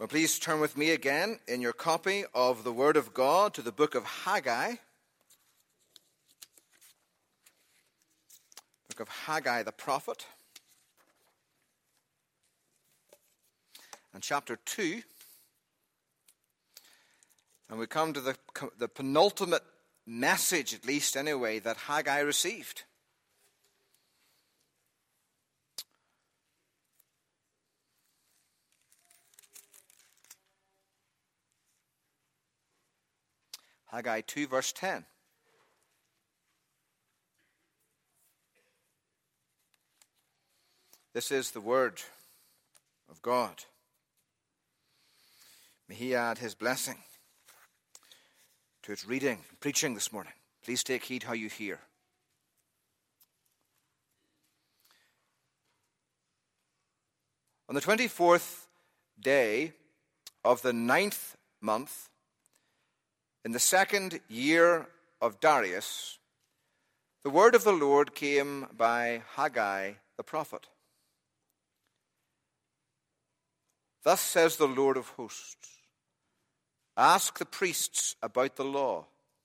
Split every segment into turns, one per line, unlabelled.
Well, please turn with me again in your copy of the Word of God to the book of Haggai. Book of Haggai the prophet. And chapter 2. And we come to the penultimate message, at least anyway, that Haggai received. Haggai 2, verse 10. This is the word of God. May He add His blessing to its reading and preaching this morning. Please take heed how you hear. On the 24th day of the 9th month, in the second year of Darius, the word of the Lord came by Haggai the prophet. Thus says the Lord of hosts, ask the priests about the law.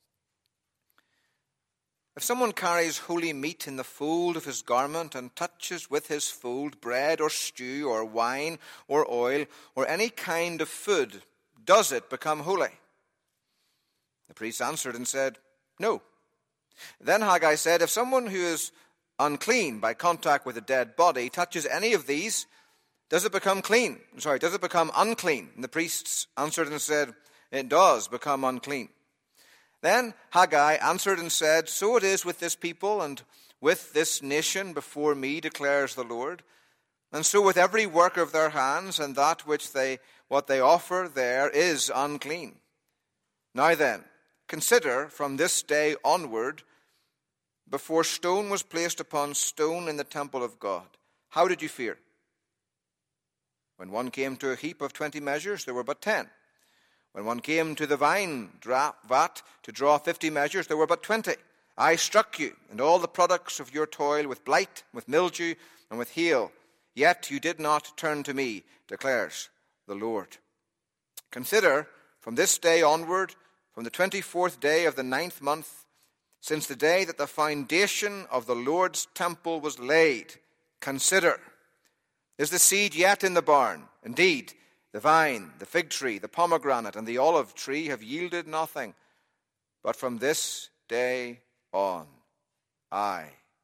If someone carries holy meat in the fold of his garment and touches with his fold bread or stew or wine or oil or any kind of food, does it become holy? The priest answered and said, no. Then Haggai said, if someone who is unclean by contact with a dead body touches any of these, does it become unclean? And the priests answered and said, it does become unclean. Then Haggai answered and said, so it is with this people and with this nation before me, declares the Lord. And so with every work of their hands, and that what they offer there is unclean. Now then, consider from this day onward, before stone was placed upon stone in the temple of God, how did you fear? When one came to a heap of 20 measures, there were but 10. When one came to the vine vat to draw 50 measures, there were but 20. I struck you and all the products of your toil with blight, with mildew, and with hail. Yet you did not turn to me, declares the Lord. Consider from this day onward, from the 24th day of the 9th month, since the day that the foundation of the Lord's temple was laid, consider, is the seed yet in the barn? Indeed, the vine, the fig tree, the pomegranate, and the olive tree have yielded nothing. But from this day on, I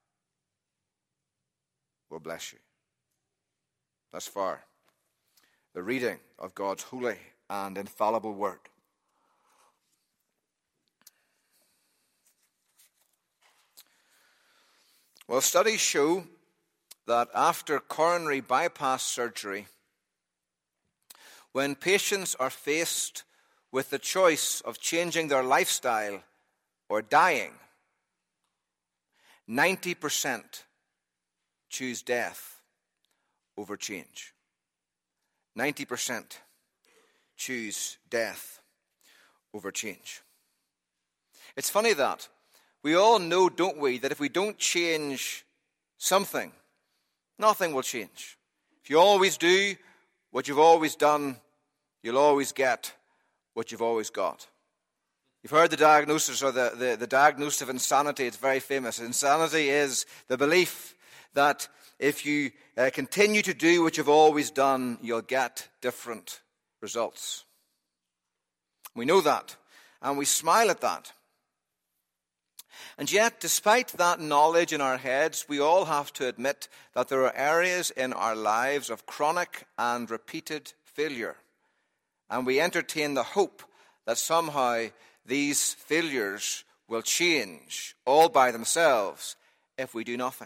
will bless you. Thus far, the reading of God's holy and infallible word. Well, studies show that after coronary bypass surgery, when patients are faced with the choice of changing their lifestyle or dying, 90% choose death over change. 90% choose death over change. It's funny that we all know, don't we, that if we don't change something, nothing will change. If you always do what you've always done, you'll always get what you've always got. You've heard the diagnosis or the diagnosis of insanity. It's very famous. Insanity is the belief that if you continue to do what you've always done, you'll get different results. We know that, and we smile at that. And yet, despite that knowledge in our heads, we all have to admit that there are areas in our lives of chronic and repeated failure. And we entertain the hope that somehow these failures will change all by themselves if we do nothing.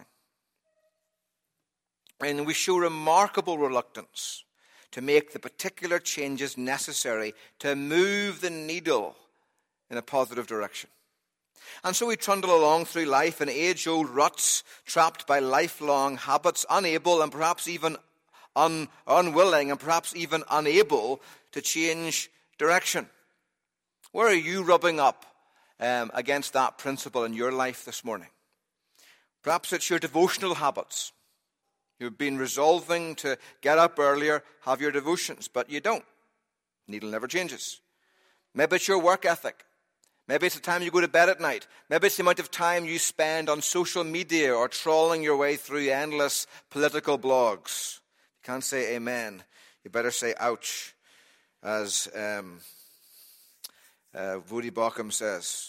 And we show remarkable reluctance to make the particular changes necessary to move the needle in a positive direction. And so we trundle along through life in age-old ruts, trapped by lifelong habits, unable and perhaps even unwilling and perhaps even unable to change direction. Where are you rubbing up against that principle in your life this morning? Perhaps it's your devotional habits. You've been resolving to get up earlier, have your devotions, but you don't. Needle never changes. Maybe it's your work ethic. Maybe it's the time you go to bed at night. Maybe it's the amount of time you spend on social media or trawling your way through endless political blogs. You can't say amen. You better say ouch, as Voddie Baucham says.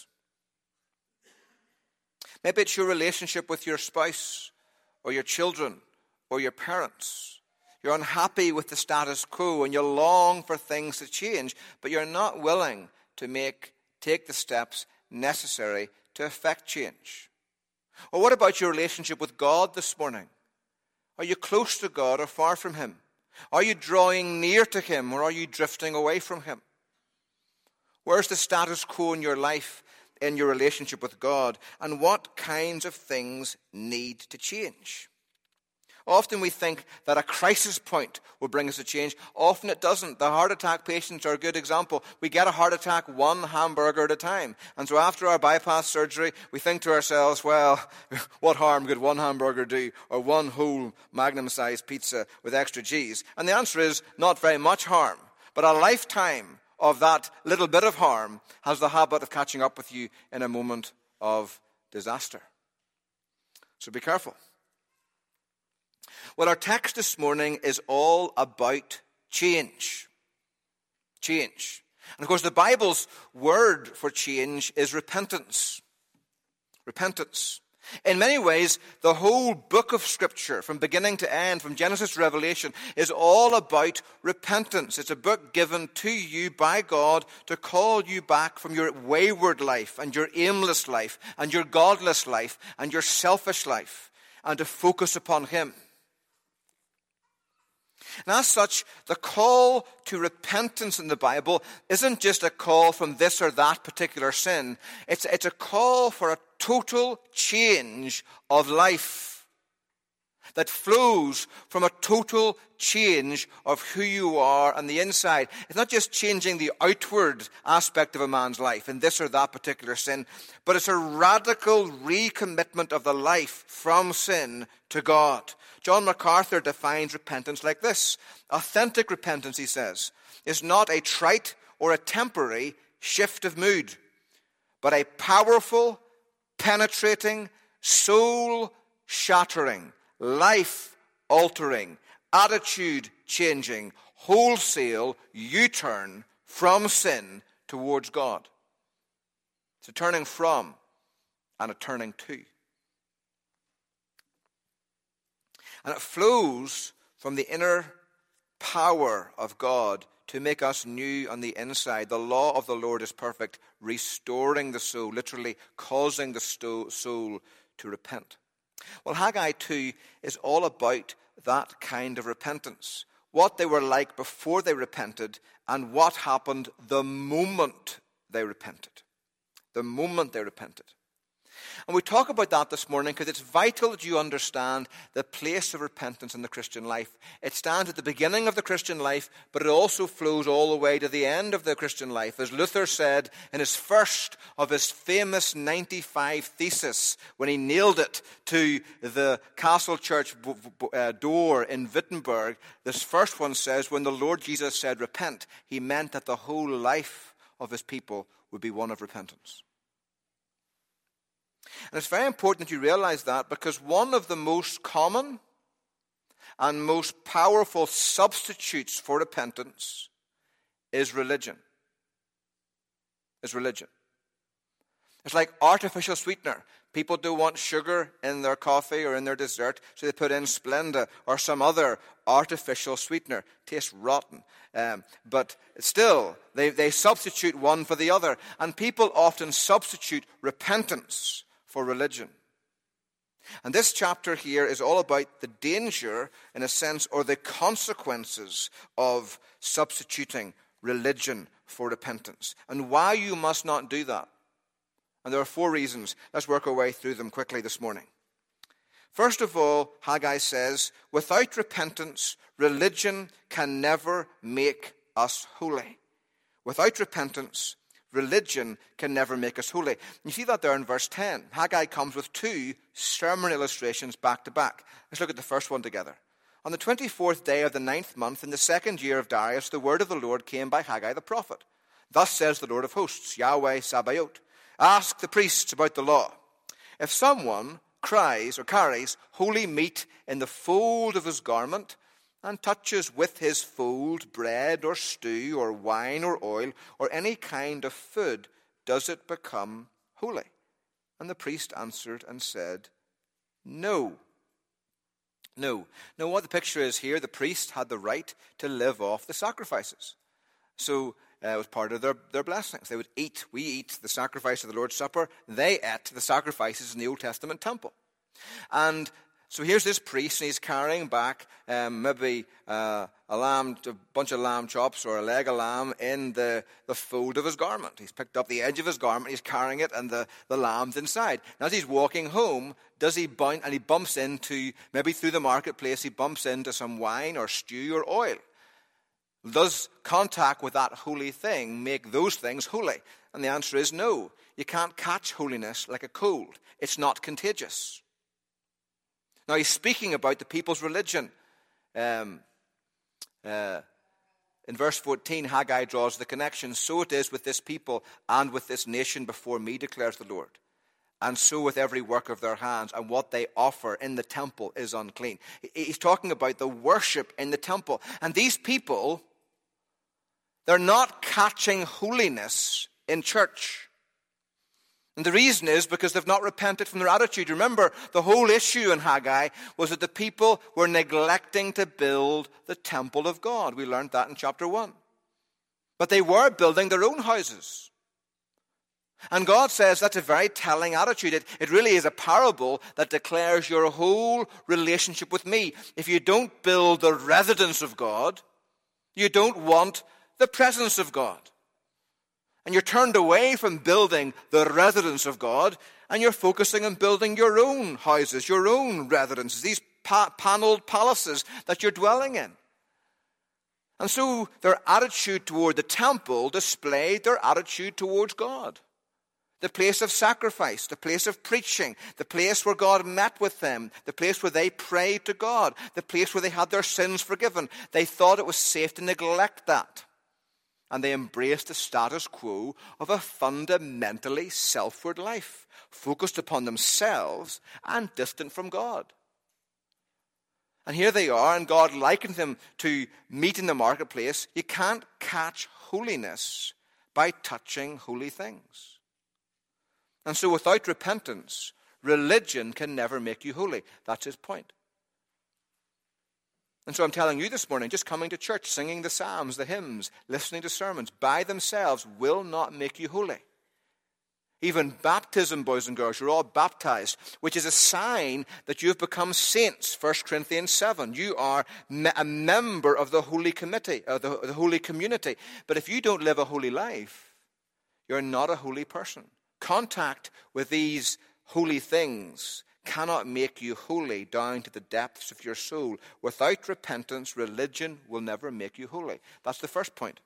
Maybe it's your relationship with your spouse or your children or your parents. You're unhappy with the status quo and you long for things to change, but you're not willing to take the steps necessary to effect change. Or what about your relationship with God this morning? Are you close to God or far from him? Are you drawing near to him or are you drifting away from him? Where's the status quo in your life, in your relationship with God? And what kinds of things need to change? Often we think that a crisis point will bring us a change. Often it doesn't. The heart attack patients are a good example. We get a heart attack one hamburger at a time. And so after our bypass surgery, we think to ourselves, well, what harm could one hamburger do? Or one whole magnum-sized pizza with extra cheese? And the answer is not very much harm. But a lifetime of that little bit of harm has the habit of catching up with you in a moment of disaster. So be careful. Well, our text this morning is all about change. Change. And of course, the Bible's word for change is repentance. Repentance. In many ways, the whole book of Scripture, from beginning to end, from Genesis to Revelation, is all about repentance. It's a book given to you by God to call you back from your wayward life and your aimless life and your godless life and your selfish life and to focus upon him. And as such, the call to repentance in the Bible isn't just a call from this or that particular sin. It's a call for a total change of life that flows from a total change of who you are on the inside. It's not just changing the outward aspect of a man's life in this or that particular sin, but it's a radical recommitment of the life from sin to God. John MacArthur defines repentance like this. Authentic repentance, he says, is not a trite or a temporary shift of mood, but a powerful, penetrating, soul-shattering, life-altering, attitude-changing, wholesale U-turn from sin towards God. It's a turning from and a turning to. And it flows from the inner power of God to make us new on the inside. The law of the Lord is perfect, restoring the soul, literally causing the soul to repent. Well, Haggai 2 is all about that kind of repentance. What they were like before they repented and what happened the moment they repented. The moment they repented. And we talk about that this morning because it's vital that you understand the place of repentance in the Christian life. It stands at the beginning of the Christian life, but it also flows all the way to the end of the Christian life. As Luther said in his first of his famous 95 theses, when he nailed it to the castle church door in Wittenberg, this first one says, when the Lord Jesus said repent, he meant that the whole life of his people would be one of repentance. And it's very important that you realize that, because one of the most common and most powerful substitutes for repentance is religion. It's like artificial sweetener. People don't want sugar in their coffee or in their dessert, so they put in Splenda or some other artificial sweetener. Tastes rotten. But still, they substitute one for the other. And people often substitute repentance for religion. And this chapter here is all about the danger, in a sense, or the consequences of substituting religion for repentance, and why you must not do that. And there are 4 reasons. Let's work our way through them quickly this morning. First of all, Haggai says, without repentance, religion can never make us holy. Without repentance, religion can never make us holy. You see that there in verse 10. Haggai comes with 2 sermon illustrations back to back. Let's look at the first one together. On the 24th day of the 9th month, in the 2nd year of Darius, the word of the Lord came by Haggai the prophet. Thus says the Lord of hosts, Yahweh Sabaoth, ask the priests about the law. If someone cries or carries holy meat in the fold of his garment, and touches with his fold bread or stew or wine or oil or any kind of food, does it become holy? And the priest answered and said, No. No. Now what the picture is here, the priest had the right to live off the sacrifices. So it was part of their blessings. They would eat. We eat the sacrifice of the Lord's Supper. They ate the sacrifices in the Old Testament temple. And so here's this priest, and he's carrying back maybe a bunch of lamb chops or a leg of lamb in the fold of his garment. He's picked up the edge of his garment, he's carrying it, and the lamb's inside. Now as he's walking home, he bumps into, maybe through the marketplace, he bumps into some wine or stew or oil. Does contact with that holy thing make those things holy? And the answer is no. You can't catch holiness like a cold. It's not contagious. Now he's speaking about the people's religion. In verse 14, Haggai draws the connection. So it is with this people and with this nation before me, declares the Lord. And so with every work of their hands, and what they offer in the temple is unclean. He's talking about the worship in the temple. And these people, they're not catching holiness in church. And the reason is because they've not repented from their attitude. Remember, the whole issue in Haggai was that the people were neglecting to build the temple of God. We learned that in chapter 1. But they were building their own houses. And God says that's a very telling attitude. It really is a parable that declares your whole relationship with me. If you don't build the residence of God, you don't want the presence of God. And you're turned away from building the residence of God, and you're focusing on building your own houses, your own residences, these paneled palaces that you're dwelling in. And so their attitude toward the temple displayed their attitude towards God. The place of sacrifice, the place of preaching, the place where God met with them, the place where they prayed to God, the place where they had their sins forgiven. They thought it was safe to neglect that. And they embraced the status quo of a fundamentally selfward life, focused upon themselves and distant from God. And here they are, and God likened them to meat in the marketplace. You can't catch holiness by touching holy things. And so without repentance, religion can never make you holy. That's his point. And so I'm telling you this morning, just coming to church, singing the psalms, the hymns, listening to sermons, by themselves will not make you holy. Even baptism, boys and girls, you're all baptized, which is a sign that you've become saints. 1 Corinthians 7. You are a member of the holy committee, the holy community. But if you don't live a holy life, you're not a holy person. Contact with these holy things cannot make you holy down to the depths of your soul. Without repentance, religion will never make you holy. That's the first point.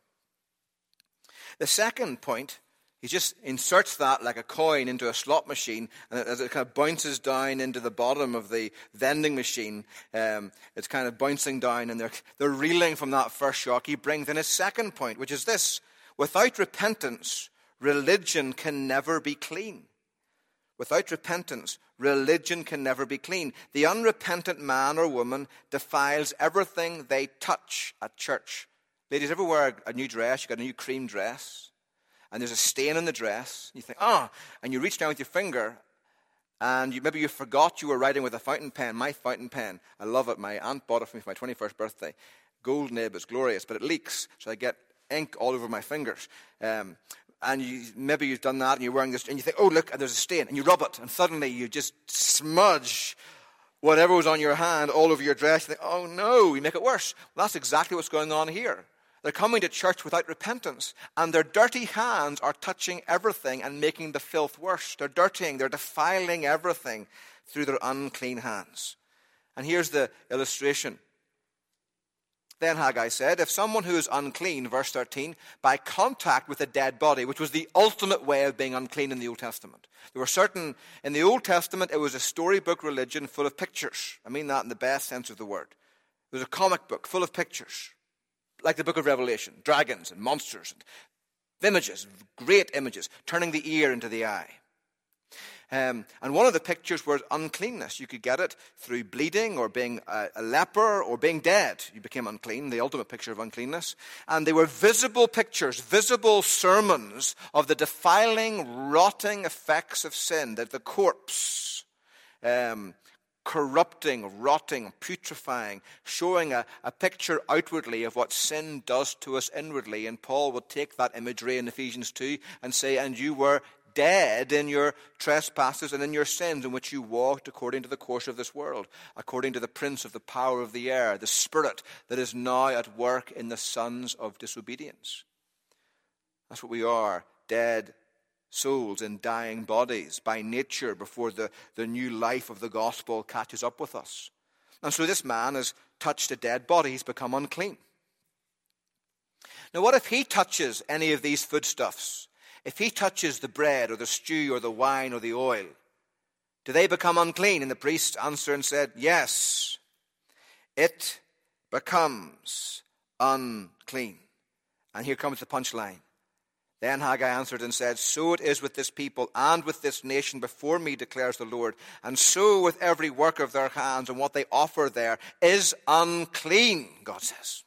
The second point, he just inserts that like a coin into a slot machine, and as it kind of bounces down into the bottom of the vending machine, it's kind of bouncing down, and they're reeling from that first shock. He brings in his second point, which is this: without repentance, religion can never be clean. Without repentance, religion can never be clean. The unrepentant man or woman defiles everything they touch at church. Ladies, ever wear a new dress? You got a new cream dress, and there's a stain on the dress. You think, and you reach down with your finger, and maybe you forgot you were writing with a fountain pen. My fountain pen, I love it. My aunt bought it for me for my 21st birthday. Gold nib, it's glorious, but it leaks, so I get ink all over my fingers. And maybe you've done that, and you're wearing this, and you think, oh, look, and there's a stain, and you rub it, and suddenly you just smudge whatever was on your hand all over your dress. You think, oh, no, you make it worse. Well, that's exactly what's going on here. They're coming to church without repentance, and their dirty hands are touching everything and making the filth worse. They're dirtying, they're defiling everything through their unclean hands. And here's the illustration. Then Haggai said, if someone who is unclean, verse 13, by contact with a dead body, which was the ultimate way of being unclean in the Old Testament. There were certain, in the Old Testament, it was a storybook religion full of pictures. I mean that in the best sense of the word. It was a comic book full of pictures, like the book of Revelation, dragons and monsters and images, great images, turning the ear into the eye. And one of the pictures was uncleanness. You could get it through bleeding or being a leper or being dead. You became unclean, the ultimate picture of uncleanness. And they were visible pictures, visible sermons of the defiling, rotting effects of sin, that the corpse, corrupting, rotting, putrefying, showing a picture outwardly of what sin does to us inwardly. And Paul would take that imagery in Ephesians 2 and say, and you were dead in your trespasses and in your sins, in which you walked according to the course of this world, according to the prince of the power of the air, the spirit that is now at work in the sons of disobedience. That's what we are, dead souls in dying bodies by nature before the new life of the gospel catches up with us. And so this man has touched a dead body. He's become unclean. Now what if he touches any of these foodstuffs? If he touches the bread or the stew or the wine or the oil, do they become unclean? And the priest answered and said, yes, it becomes unclean. And here comes the punchline. Then Haggai answered and said, so it is with this people and with this nation before me, declares the Lord. And so with every work of their hands, and what they offer there is unclean, God says.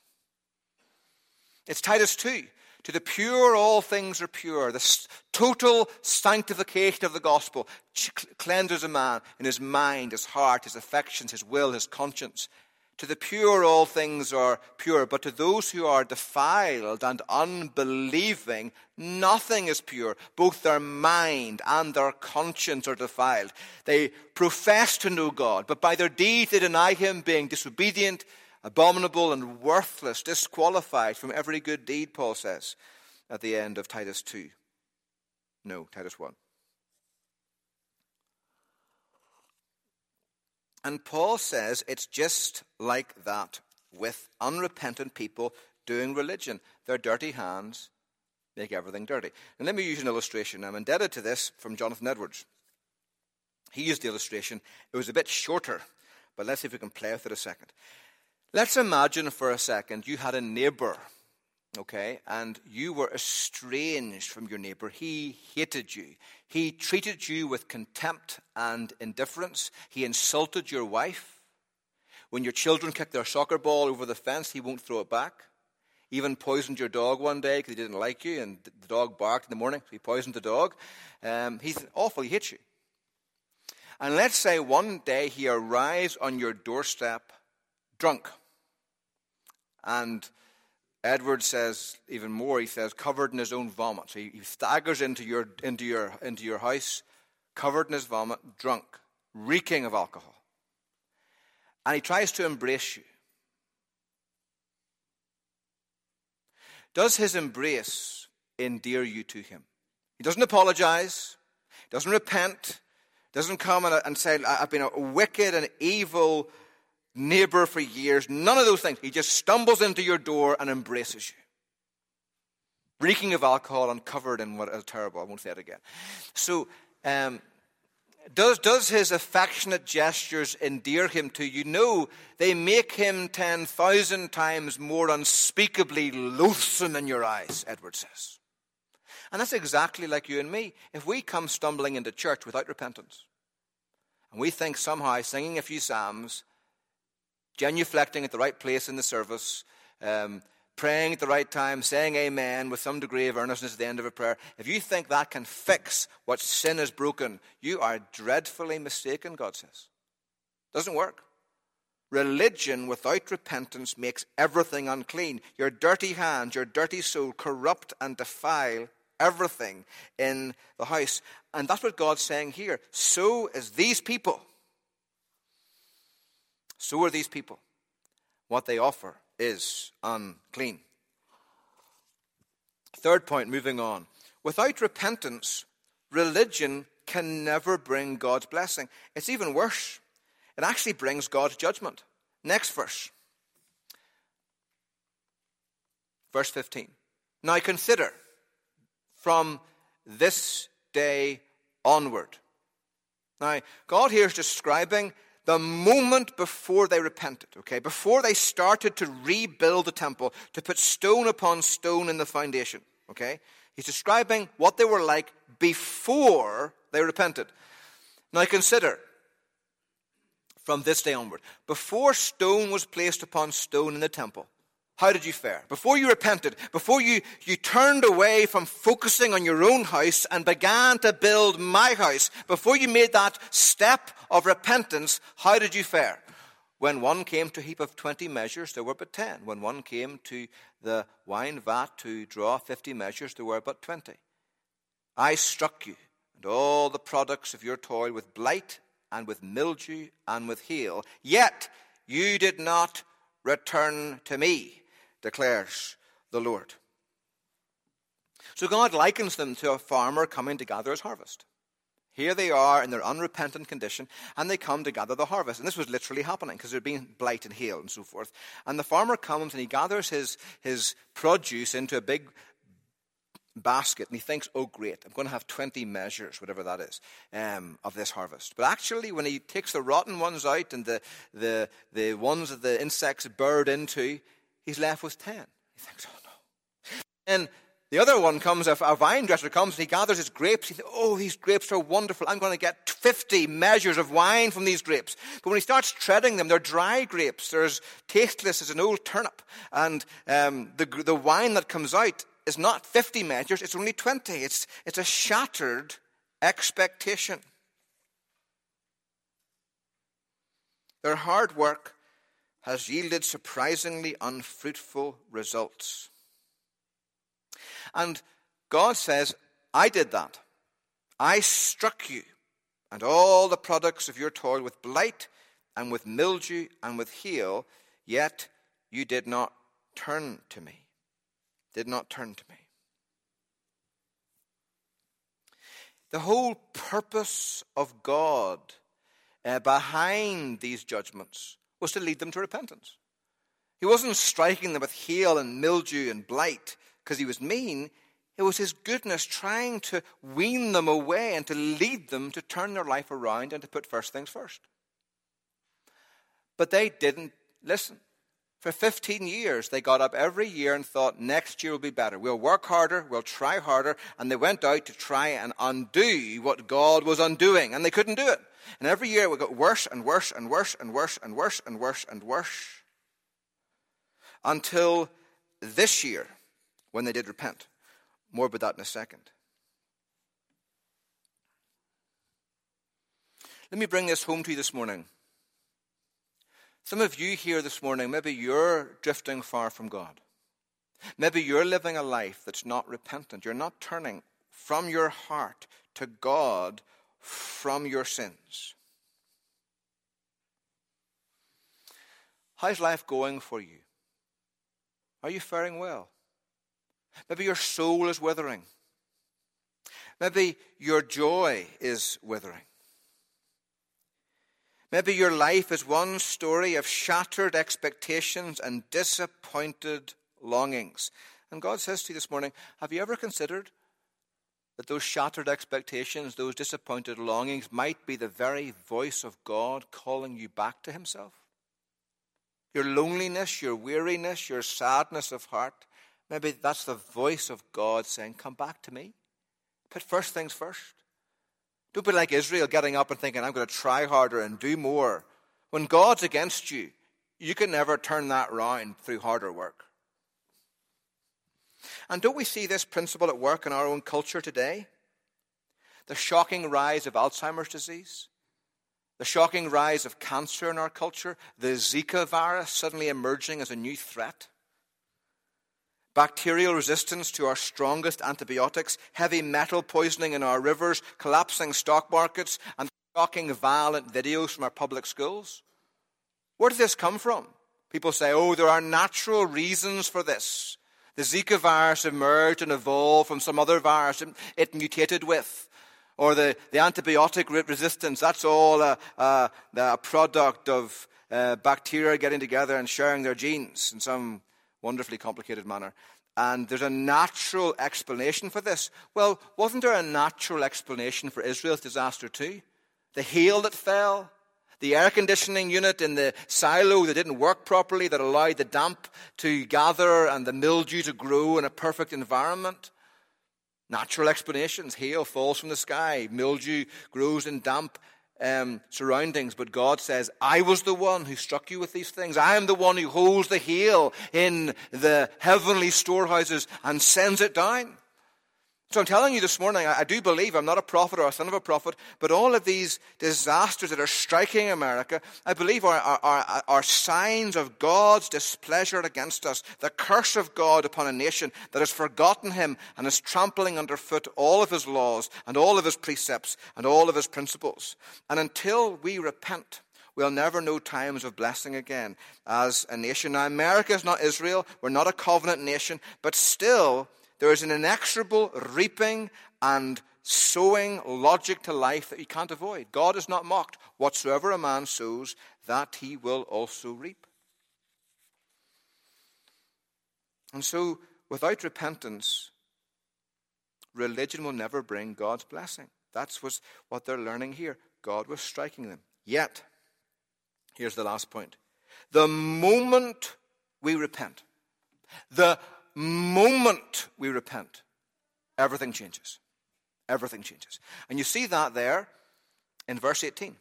It's Titus 2. To the pure, all things are pure. The total sanctification of the gospel cleanses a man in his mind, his heart, his affections, his will, his conscience. To the pure, all things are pure. But to those who are defiled and unbelieving, nothing is pure. Both their mind and their conscience are defiled. They profess to know God, but by their deeds they deny him, being disobedient, abominable and worthless, disqualified from every good deed, Paul says at the end of Titus 2. No, Titus 1. And Paul says it's just like that with unrepentant people doing religion. Their dirty hands make everything dirty. And let me use an illustration. I'm indebted to this from Jonathan Edwards. He used the illustration. It was a bit shorter, but let's see if we can play with it a second. Let's imagine for a second you had a neighbor, okay, and you were estranged from your neighbor. He hated you. He treated you with contempt and indifference. He insulted your wife. When your children kicked their soccer ball over the fence, he won't throw it back. He even poisoned your dog one day because he didn't like you, and the dog barked in the morning, so he poisoned the dog. He's awful. He hates you. And let's say one day he arrives on your doorstep drunk. And Edward says even more. He says covered in his own vomit. So he staggers into your house, covered in his vomit, drunk, reeking of alcohol, and he tries to embrace you. Does his embrace endear you to him? He doesn't apologize, doesn't repent, doesn't come and say, I've been a wicked and evil neighbor for years. None of those things. He just stumbles into your door and embraces you, reeking of alcohol and covered in what is terrible. I won't say it again. So does his affectionate gestures endear him to you? No, they make him 10,000 times more unspeakably loathsome in your eyes, Edward says. And that's exactly like you and me. If we come stumbling into church without repentance, and we think somehow singing a few psalms, genuflecting at the right place in the service, praying at the right time, saying amen with some degree of earnestness at the end of a prayer, if you think that can fix what sin has broken, you are dreadfully mistaken, God says. Doesn't work. Religion without repentance makes everything unclean. Your dirty hands, your dirty soul corrupt and defile everything in the house. And that's what God's saying here. So is these people. So are these people. What they offer is unclean. Third point, moving on. Without repentance, religion can never bring God's blessing. It's even worse. It actually brings God's judgment. Next verse. Verse 15. Now consider, from this day onward. Now, God here is describing the moment before they repented, okay, before they started to rebuild the temple, to put stone upon stone in the foundation, okay, he's describing what they were like before they repented. Now consider, from this day onward, before stone was placed upon stone in the temple, how did you fare? Before you repented, before you turned away from focusing on your own house and began to build my house, before you made that step of repentance, how did you fare? When one came to a heap of 20 measures, there were but 10. When one came to the wine vat to draw 50 measures, there were but 20. I struck you and all the products of your toil with blight and with mildew and with hail. Yet you did not return to me, declares the Lord. So God likens them to a farmer coming to gather his harvest. Here they are in their unrepentant condition, and they come to gather the harvest. And this was literally happening because there had been blight and hail and so forth. And the farmer comes and he gathers his produce into a big basket, and he thinks, oh great, I'm going to have 20 measures, whatever that is, of this harvest. But actually, when he takes the rotten ones out and the ones that the insects burrowed into, he's left with 10. He thinks, oh no. And the other one comes, a vine dresser comes, and he gathers his grapes. He thinks, oh, these grapes are wonderful. I'm going to get 50 measures of wine from these grapes. But when he starts treading them, they're dry grapes. They're as tasteless as an old turnip. And the wine that comes out is not 50 measures, it's only 20. It's a shattered expectation. Their hard work has yielded surprisingly unfruitful results. And God says, I did that. I struck you and all the products of your toil with blight and with mildew and with hail, yet you did not turn to me. Did not turn to me. The whole purpose of God behind these judgments was to lead them to repentance. He wasn't striking them with hail and mildew and blight because he was mean. It was his goodness trying to wean them away and to lead them to turn their life around and to put first things first. But they didn't listen. For 15 years, they got up every year and thought, next year will be better. We'll work harder, we'll try harder. And they went out to try and undo what God was undoing. And they couldn't do it. And every year it would get worse and worse and worse and worse and worse and worse and worse. Until this year, when they did repent. More about that in a second. Let me bring this home to you this morning. Some of you here this morning, maybe you're drifting far from God. Maybe you're living a life that's not repentant. You're not turning from your heart to God from your sins. How's life going for you? Are you faring well? Maybe your soul is withering. Maybe your joy is withering. Maybe your life is one story of shattered expectations and disappointed longings. And God says to you this morning, have you ever considered that those shattered expectations, those disappointed longings might be the very voice of God calling you back to himself? Your loneliness, your weariness, your sadness of heart, maybe that's the voice of God saying, come back to me. Put first things first. Don't be like Israel getting up and thinking, I'm going to try harder and do more. When God's against you, you can never turn that round through harder work. And don't we see this principle at work in our own culture today? The shocking rise of Alzheimer's disease, the shocking rise of cancer in our culture, the Zika virus suddenly emerging as a new threat, bacterial resistance to our strongest antibiotics, heavy metal poisoning in our rivers, collapsing stock markets, and shocking violent videos from our public schools. Where did this come from? People say, oh, there are natural reasons for this. The Zika virus emerged and evolved from some other virus it mutated with. Or the antibiotic resistance, that's all a product of bacteria getting together and sharing their genes in some wonderfully complicated manner. And there's a natural explanation for this. Well, wasn't there a natural explanation for Israel's disaster too? The hail that fell, The air conditioning unit in the silo that didn't work properly, that allowed the damp to gather and the mildew to grow in a perfect environment. Natural explanations. Hail falls from the sky. Mildew grows in damp surroundings. But God says, I was the one who struck you with these things. I am the one who holds the hail in the heavenly storehouses and sends it down. So I'm telling you this morning, I do believe, I'm not a prophet or a son of a prophet, but all of these disasters that are striking America, I believe are signs of God's displeasure against us, the curse of God upon a nation that has forgotten him and is trampling underfoot all of his laws and all of his precepts and all of his principles. And until we repent, we'll never know times of blessing again as a nation. Now, America is not Israel. We're not a covenant nation, but still there is an inexorable reaping and sowing logic to life that you can't avoid. God is not mocked. Whatsoever a man sows, that he will also reap. And so, without repentance, religion will never bring God's blessing. That's what they're learning here. God was striking them. Yet, here's the last point. The moment we repent, everything changes. Everything changes. And you see that there in verse 18.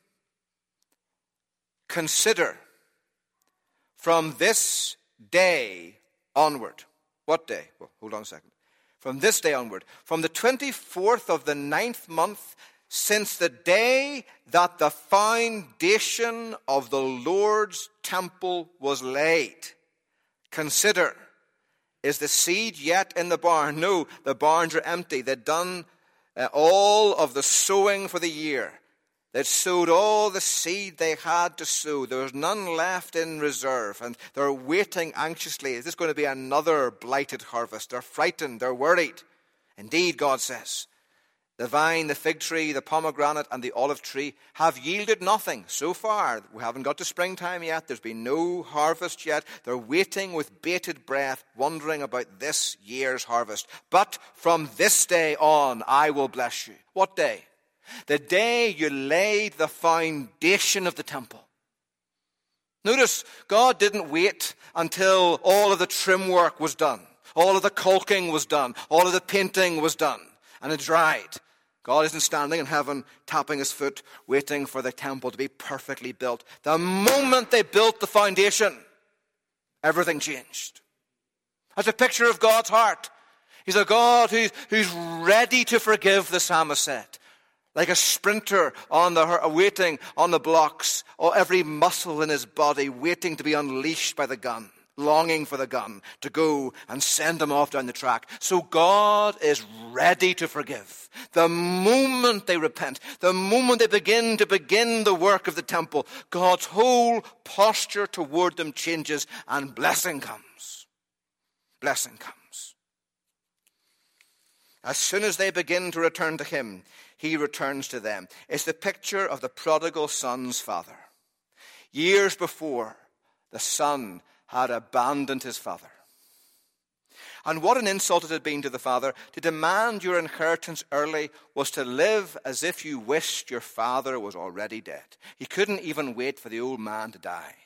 Consider from this day onward. What day? Well, hold on a second. From this day onward. From the 24th of the 9th month, since the day that the foundation of the Lord's temple was laid. Consider. Is the seed yet in the barn? No, the barns are empty. They'd done all of the sowing for the year. They'd sowed all the seed they had to sow. There was none left in reserve. And they're waiting anxiously. Is this going to be another blighted harvest? They're frightened. They're worried. Indeed, God says, the vine, the fig tree, the pomegranate, and the olive tree have yielded nothing so far. We haven't got to springtime yet. There's been no harvest yet. They're waiting with bated breath, wondering about this year's harvest. But from this day on, I will bless you. What day? The day you laid the foundation of the temple. Notice, God didn't wait until all of the trim work was done. All of the caulking was done. All of the painting was done. And it dried. God isn't standing in heaven, tapping his foot, waiting for the temple to be perfectly built. The moment they built the foundation, everything changed. That's a picture of God's heart. He's a God who's ready to forgive, the psalmist said. Like a sprinter waiting on the blocks, or every muscle in his body waiting to be unleashed by the gun. Longing for the gun to go and send them off down the track. So God is ready to forgive. The moment they repent, the moment they begin the work of the temple, God's whole posture toward them changes and blessing comes. Blessing comes. As soon as they begin to return to him, he returns to them. It's the picture of the prodigal son's father. Years before, the son had abandoned his father. And what an insult it had been to the father. To demand your inheritance early was to live as if you wished your father was already dead. He couldn't even wait for the old man to die.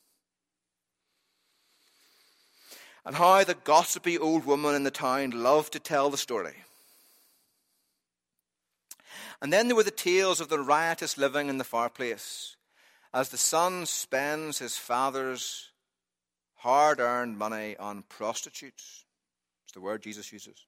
And how the gossipy old woman in the town loved to tell the story. And then there were the tales of the riotous living in the far place, as the son spends his father's hard-earned money on prostitutes. It's the word Jesus uses.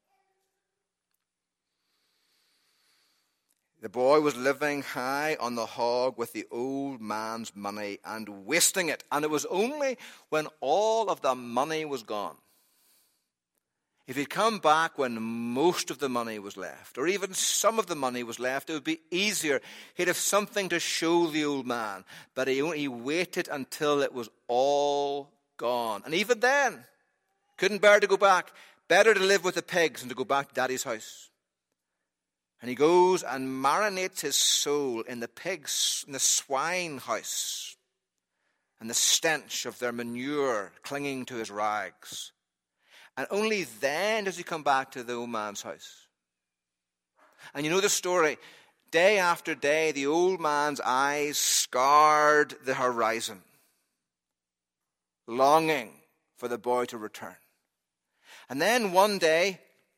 The boy was living high on the hog with the old man's money and wasting it. And it was only when all of the money was gone. If he'd come back when most of the money was left, or even some of the money was left, it would be easier. He'd have something to show the old man. But he waited until it was all gone. And even then, couldn't bear to go back. Better to live with the pigs than to go back to daddy's house. And he goes and marinates his soul in the pigs, in the swine house, and the stench of their manure clinging to his rags. And only then does he come back to the old man's house. And you know the story. day after day, the old man's eyes scoured the horizon, longing for the boy to return. And then one day,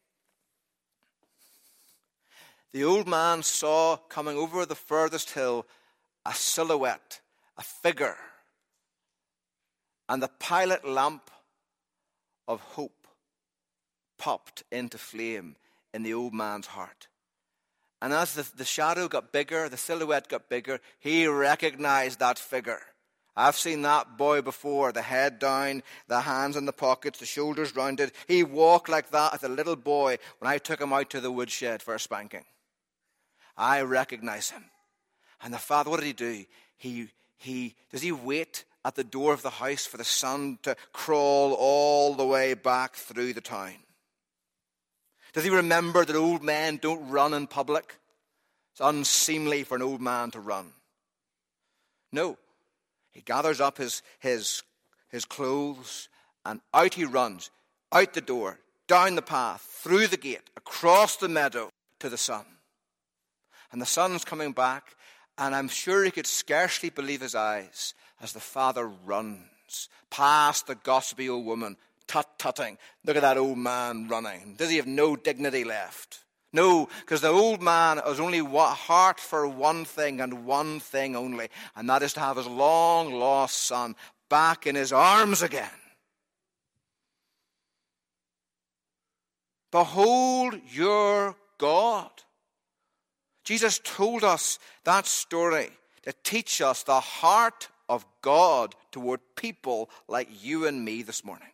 the old man saw coming over the furthest hill a silhouette, a figure, and the pilot lamp of hope popped into flame in the old man's heart. And as the shadow got bigger, the silhouette got bigger, he recognized that figure. I've seen that boy before, the head down, the hands in the pockets, the shoulders rounded. He walked like that as a little boy when I took him out to the woodshed for a spanking. I recognize him. And the father, what did he do? Does he wait at the door of the house for the son to crawl all the way back through the town? Does he remember that old men don't run in public? It's unseemly for an old man to run. No. He gathers up his clothes and out he runs, out the door, down the path, through the gate, across the meadow to the son. And the son's coming back, and I'm sure he could scarcely believe his eyes as the father runs past the gossipy old woman, tut-tutting. Look at that old man running. Does he have no dignity left? No, because the old man has only heart for one thing and one thing only, and that is to have his long-lost son back in his arms again. Behold your God. Jesus told us that story to teach us the heart of God toward people like you and me this morning.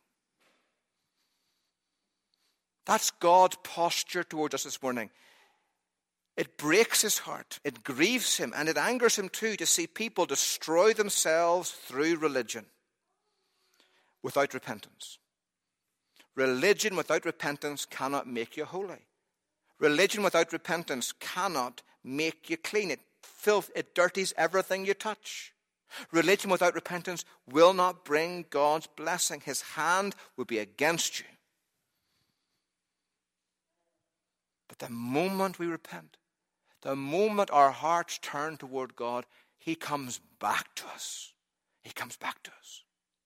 That's God's posture towards us this morning. It breaks his heart, it grieves him, and it angers him too to see people destroy themselves through religion without repentance. Religion without repentance cannot make you holy. Religion without repentance cannot make you clean. It dirties everything you touch. Religion without repentance will not bring God's blessing. His hand will be against you. But the moment we repent, the moment our hearts turn toward God, he comes back to us. He comes back to us.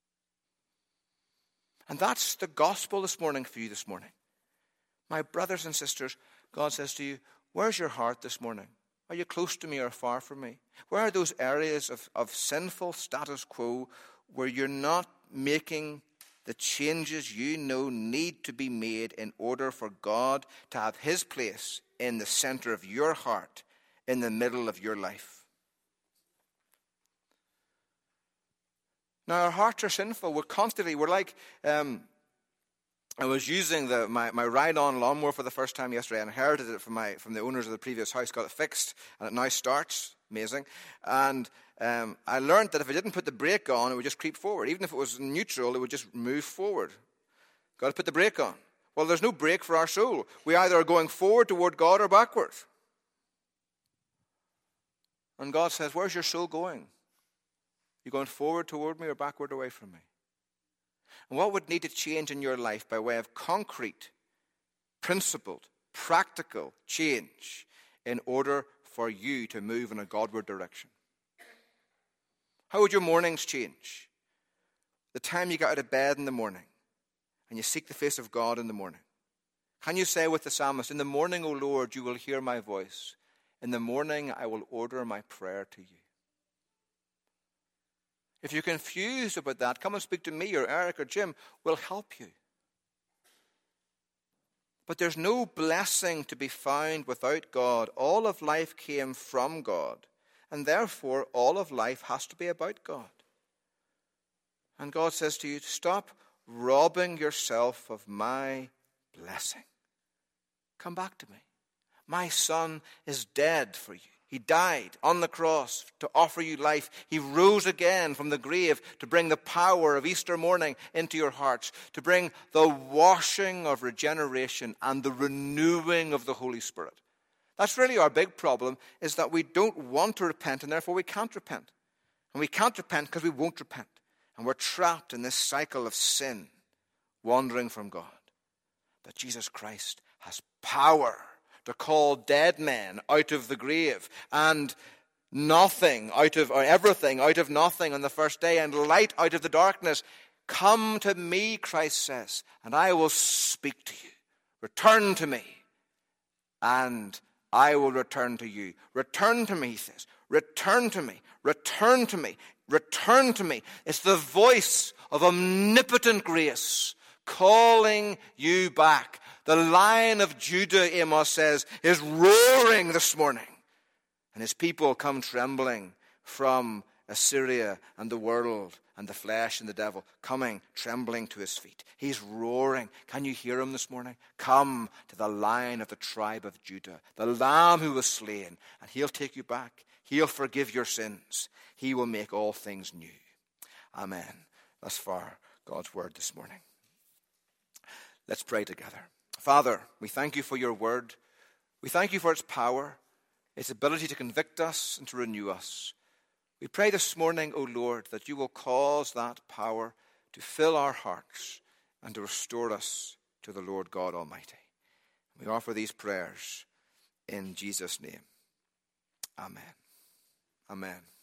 And that's the gospel this morning for you this morning. My brothers and sisters, God says to you, where's your heart this morning? Are you close to me or far from me? Where are those areas of sinful status quo where you're not making the changes you know need to be made in order for God to have his place in the center of your heart, in the middle of your life? Now, our hearts are sinful. We're like, I was using my ride-on lawnmower for the first time yesterday. I inherited it from the owners of the previous house, got it fixed, and it now starts. Amazing. And I learned that if I didn't put the brake on, it would just creep forward. Even if it was neutral, it would just move forward. Got to put the brake on. Well, there's no brake for our soul. We either are going forward toward God or backward. And God says, where's your soul going? You going forward toward me or backward away from me? And what would need to change in your life by way of concrete, principled, practical change in order for you to move in a Godward direction? How would your mornings change? The time you get out of bed in the morning and you seek the face of God in the morning. Can you say with the psalmist, in the morning, O Lord, you will hear my voice. In the morning, I will order my prayer to you. If you're confused about that, come and speak to me or Eric or Jim. We'll help you. But there's no blessing to be found without God. All of life came from God. And therefore, all of life has to be about God. And God says to you, stop robbing yourself of my blessing. Come back to me. My son is dead for you. He died on the cross to offer you life. He rose again from the grave to bring the power of Easter morning into your hearts, to bring the washing of regeneration and the renewing of the Holy Spirit. That's really our big problem, is that we don't want to repent, and therefore we can't repent. And we can't repent because we won't repent. And we're trapped in this cycle of sin, wandering from God. But Jesus Christ has power to call dead men out of the grave, and nothing out of, or everything out of nothing on the first day, and light out of the darkness. Come to me, Christ says, and I will speak to you. Return to me, and I will return to you. Return to me, he says. Return to me. Return to me. Return to me. It's the voice of omnipotent grace calling you back. The Lion of Judah, Amos says, is roaring this morning. And his people come trembling from Assyria and the world and the flesh and the devil, coming trembling to his feet. He's roaring. Can you hear him this morning? Come to the Lion of the tribe of Judah, the Lamb who was slain, and he'll take you back. He'll forgive your sins. He will make all things new. Amen. Thus far, God's word this morning. Let's pray together. Father, we thank you for your word. We thank you for its power, its ability to convict us and to renew us. We pray this morning, O Lord, that you will cause that power to fill our hearts and to restore us to the Lord God Almighty. We offer these prayers in Jesus' name. Amen. Amen.